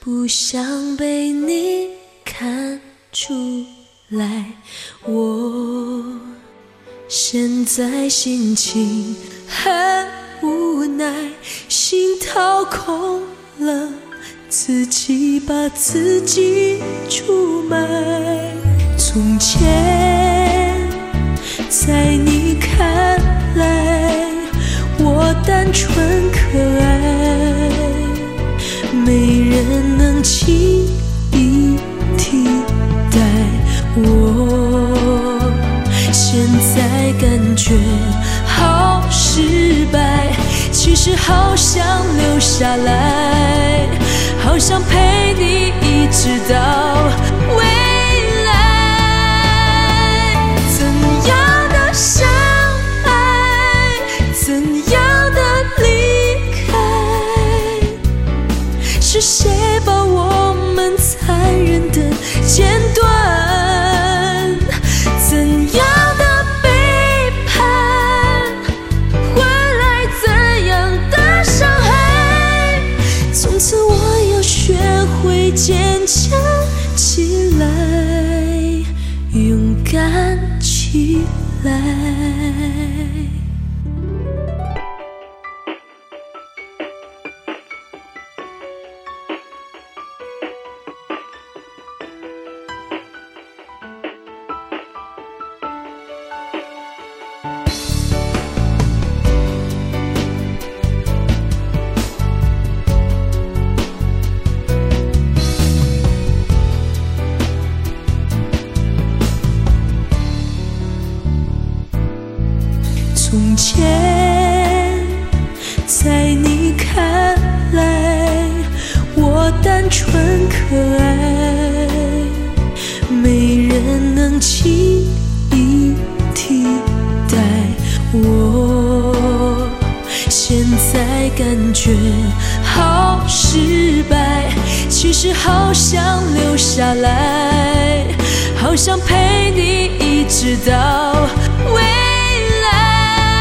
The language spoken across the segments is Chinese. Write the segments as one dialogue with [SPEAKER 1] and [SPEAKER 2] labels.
[SPEAKER 1] 不想被你看出来，我现在心情很无奈，心掏空了，自己把自己出卖。从前在你看来，我单纯可爱，没人能轻易替代。我现在感觉好失败，其实好想留下来，好想陪你一直到未来。怎样的相爱，怎样的离开，是谁把我们残忍的剪断？怎样的背叛，换来怎样的伤害？从此我要学会坚强起来，勇敢起来。从前在你看来，我单纯可爱，没人能轻易替代。我现在感觉好失败，其实好想留下来，好想陪你一直到未来。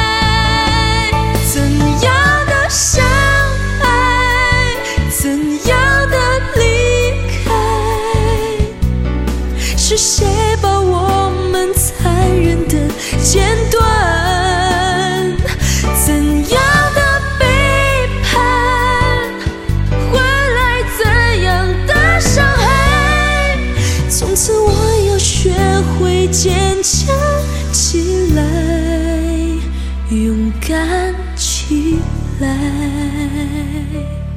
[SPEAKER 1] 相爱，怎样的离开，是谁把我们残忍的剪断？怎样的背叛，换来怎样的伤害？从此我要学会坚强起来，勇敢起来。